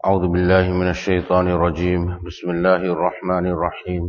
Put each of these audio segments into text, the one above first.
أعوذ بالله من الشيطان الرجيم بسم الله الرحمن الرحيم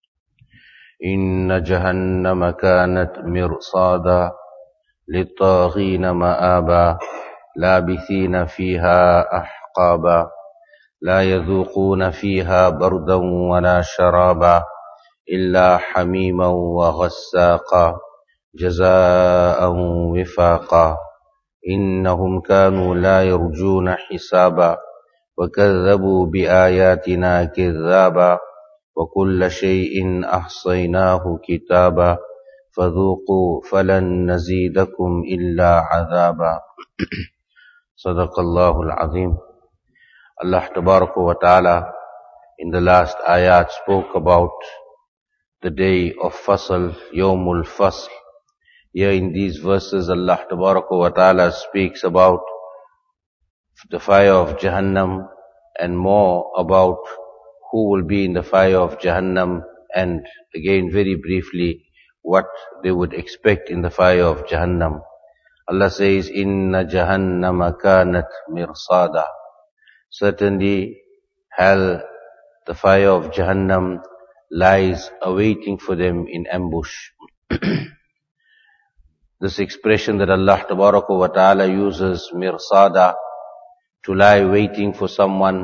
إن جهنم كانت مرصادا للطاغين مآبا لابثين فيها أحقابا لا يذوقون فيها بردا ولا شرابا إلا حميما وغساقا جزاء وفاقا إنهم كانوا لا يرجون حسابا وكذبوا بآياتنا كذابا وكل شيء أحصيناه كتابا فذوقوا فلن نزيدكم إلا عذابا صدق الله العظيم. Allah Tabaraka wa Ta'ala in the last ayat spoke about the day of Fasl, Yawmul Fasl. Here in these verses Allah Tabaraka wa Ta'ala speaks about the fire of Jahannam and more about who will be in the fire of Jahannam, and again very briefly what they would expect in the fire of Jahannam. Allah says, Inna Jahannama kanat mirsada. Certainly hell, the fire of Jahannam, lies awaiting for them in ambush. This expression that Allah Tabaraka wa Ta'ala uses, mirsada, to lie waiting for someone,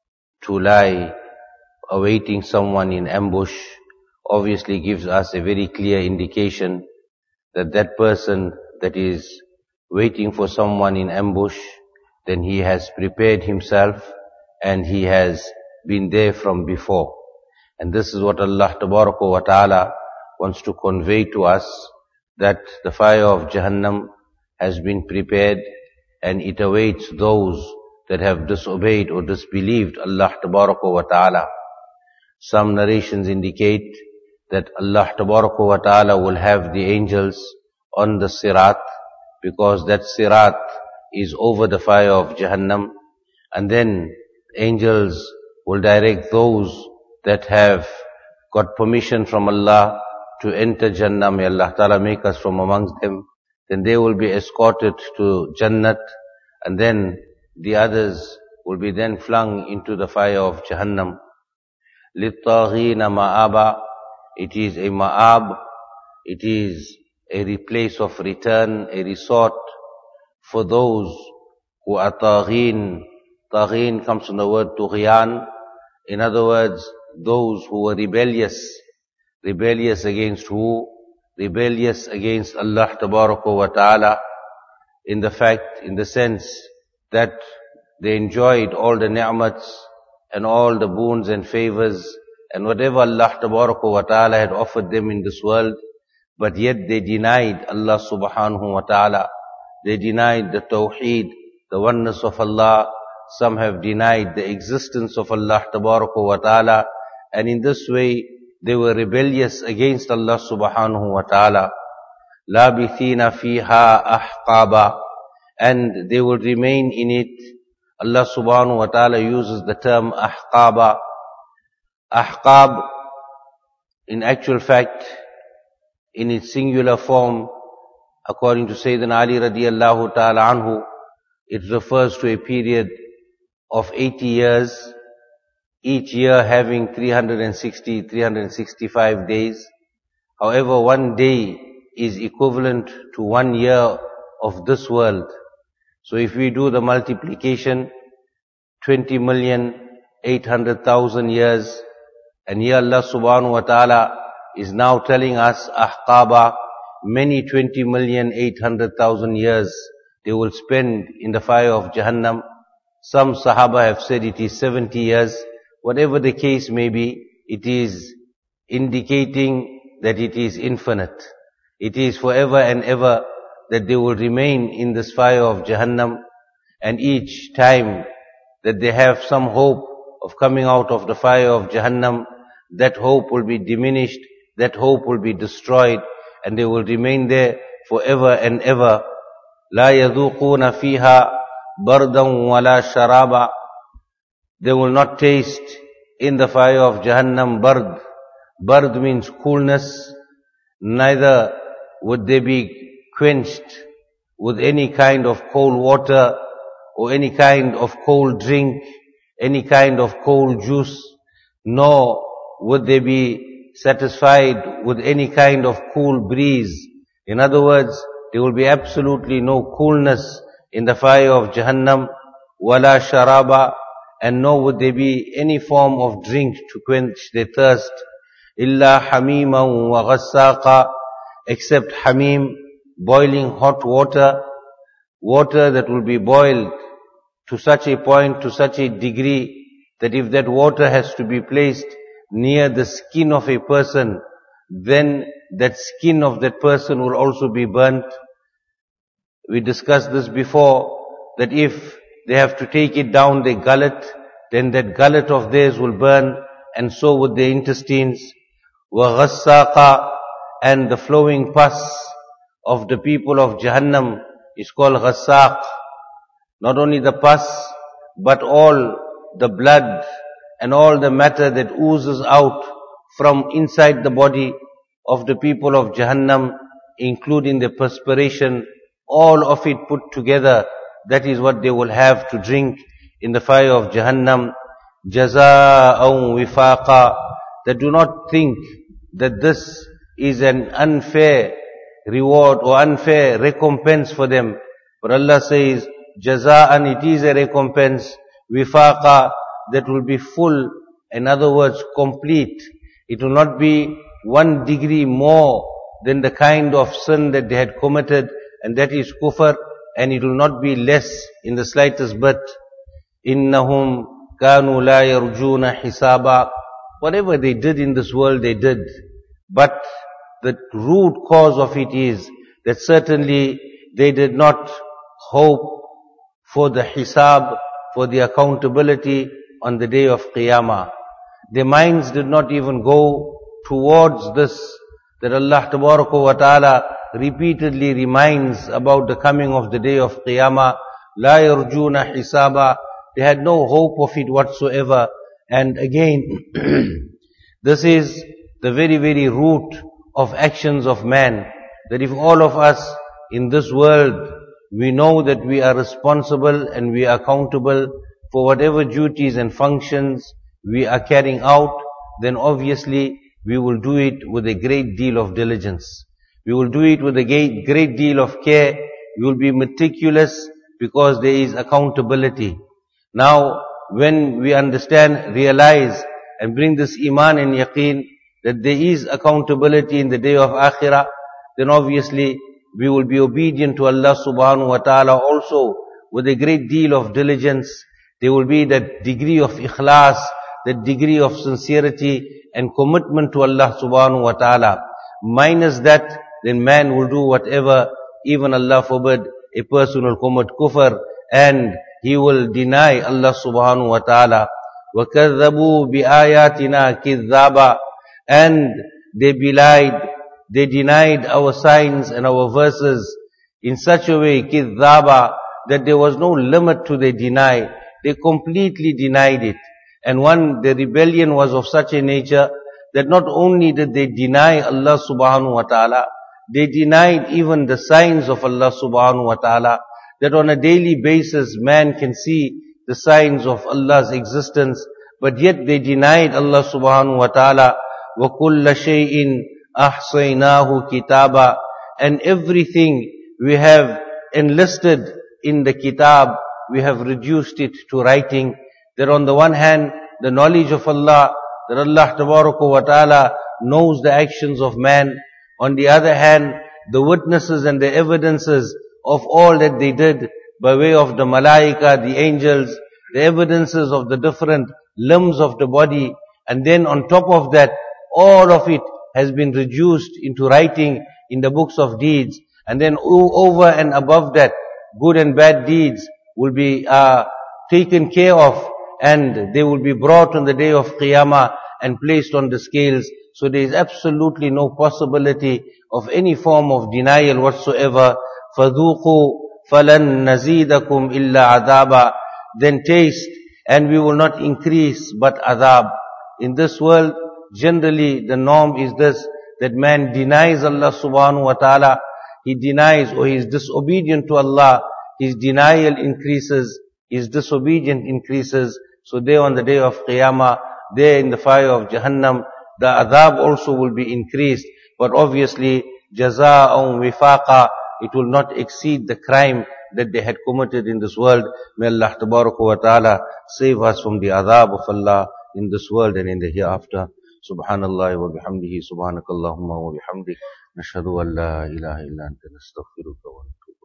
to lie awaiting someone in ambush, obviously gives us a very clear indication that that person that is waiting for someone in ambush, then he has prepared himself and he has been there from before. And this is what Allah Tabaraka wa Ta'ala wants to convey to us, that the fire of Jahannam has been prepared and it awaits those that have disobeyed or disbelieved Allah Tabaraka wa Ta'ala. Some narrations indicate that Allah Tabaraka wa Ta'ala will have the angels on the Sirat, because that Sirat is over the fire of Jahannam, and then angels will direct those that have got permission from Allah to enter Jannah. May Allah Ta'ala make us from amongst them. Then they will be escorted to Jannat, and then the others will be then flung into the fire of Jahannam. لِلطَّاغِينَ مَآبًا. It is a ma'ab, it is a place of return, a resort for those who are taghin. Taghin comes from the word tughyan. In other words, those who were rebellious. Rebellious against who? Rebellious against Allah Tabaraka wa Ta'ala, in the sense that they enjoyed all the ni'mats and all the boons and favors and whatever Allah Tabaraka wa Ta'ala had offered them in this world, but yet they denied Allah Subhanahu wa Ta'ala. They denied the Tawheed, the oneness of Allah. Some have denied the existence of Allah Tabaraka wa Ta'ala, and in this way they were rebellious against Allah Subhanahu wa Ta'ala. لَابِثِينَ فِيهَا أَحْقَابًا. And they will remain in it. Allah Subhanahu wa Ta'ala uses the term ahqaba. Ahqab, in actual fact, in its singular form, according to Sayyidina Ali radiyallahu ta'ala anhu, it refers to a period of 80 years, each year having 360, 365 days. However, one day is equivalent to 1 year of this world. So if we do the multiplication, 20,800,000 years, and here Allah Subhanahu wa Ta'ala is now telling us, ahqaba, many 20,800,000 years they will spend in the fire of Jahannam. Some Sahaba have said it is 70 years. Whatever the case may be, it is indicating that it is infinite. It is forever and ever that they will remain in this fire of Jahannam, and each time that they have some hope of coming out of the fire of Jahannam, that hope will be diminished, that hope will be destroyed, and they will remain there forever and ever. لَا يَذُوقُونَ فِيهَا بَرْدًا وَلَا شَرَابًا. They will not taste in the fire of Jahannam bard. Bard means coolness. Neither would they be quenched with any kind of cold water or any kind of cold drink. any kind of cold juice, nor would they be satisfied with any kind of cool breeze. In other words, there will be absolutely no coolness in the fire of Jahannam, wala sharaba, and nor would there be any form of drink to quench their thirst, illa hamiman wa ghassaqa, except hamim, boiling hot water, water that will be boiled to such a point, to such a degree, that if that water has to be placed near the skin of a person, then that skin of that person will also be burnt. We discussed this before, that if they have to take it down their gullet, then that gullet of theirs will burn, and so would their intestines. وَغَسَّاقًا, and the flowing pus of the people of Jahannam is called ghassaq. Not only the pus, but all the blood and all the matter that oozes out from inside the body of the people of Jahannam, including the perspiration, all of it put together, that is what they will have to drink in the fire of Jahannam. Jaza'an wifaqa, that do not think that this is an unfair reward or unfair recompense for them. But Allah says, Jaza'an, it is a recompense, wifaqa, that will be full, in other words, complete. It will not be 1 degree more than the kind of sin that they had committed, and that is kufr, and it will not be less in the slightest bit. Innahum kanu la yarjuna hisaba. Whatever they did in this world, they did. But the root cause of it is that certainly they did not hope for the hisab, for the accountability on the day of Qiyamah. Their minds did not even go towards this, that Allah Tabaraka wa Ta'ala repeatedly reminds about the coming of the day of Qiyamah. La yarjuna hisaba. They had no hope of it whatsoever. And again, this is the very, very root of actions of man. That if all of us in this world, we know that we are responsible and we are accountable for whatever duties and functions we are carrying out, then obviously we will do it with a great deal of diligence. We will do it with a great deal of care. We will be meticulous because there is accountability. Now, when we understand, realize, and bring this iman and yaqeen that there is accountability in the day of akhirah, then obviously we will be obedient to Allah subhanahu wa ta'ala also with a great deal of diligence. There will be that degree of ikhlas, that degree of sincerity and commitment to Allah subhanahu wa ta'ala. Minus that, then man will do whatever, even Allah forbid, a person will commit kufr and he will deny Allah subhanahu wa ta'ala. وَكَذَّبُوا بِآيَاتِنَا كِذَّابًا, and they belied, they denied our signs and our verses in such a way, كِذَّابًا, that there was no limit to their deny. They completely denied it. And the rebellion was of such a nature that not only did they deny Allah subhanahu wa ta'ala, they denied even the signs of Allah subhanahu wa ta'ala, that on a daily basis man can see the signs of Allah's existence, but yet they denied Allah subhanahu wa ta'ala. وَكُلَّ شَيْءٍ أَحْصَيْنَاهُ كِتَابًا, and everything we have enlisted in the kitab, we have reduced it to writing. That on the one hand, the knowledge of Allah, that Allah Tabaraka wa Ta'ala knows the actions of man. On the other hand, the witnesses and the evidences of all that they did by way of the malaika, the angels, the evidences of the different limbs of the body. And then on top of that, all of it has been reduced into writing in the books of deeds. And then over and above that, good and bad deeds will be taken care of, and they will be brought on the day of Qiyamah and placed on the scales. So there is absolutely no possibility of any form of denial whatsoever. فَذُوقُوا فَلَن نَزِيدَكُمْ إِلَّا عَذَابًا, then taste, and we will not increase but adhab. In this world, generally the norm is this, that man denies Allah subhanahu wa ta'ala, he denies or he is disobedient to Allah, his denial increases, his disobedience increases. So there on the day of Qiyamah, there in the fire of Jahannam, the adhab also will be increased. But obviously, jaza'un wifaqa, it will not exceed the crime that they had committed in this world. May Allah tabaraka wa ta'ala save us from the adhab of Allah in this world and in the hereafter. Subhanallah wa bihamdihi, subhanakallahumma wa bihamdik, nashhadu an la ilaha illa anta nastaghfiruka wa natubu.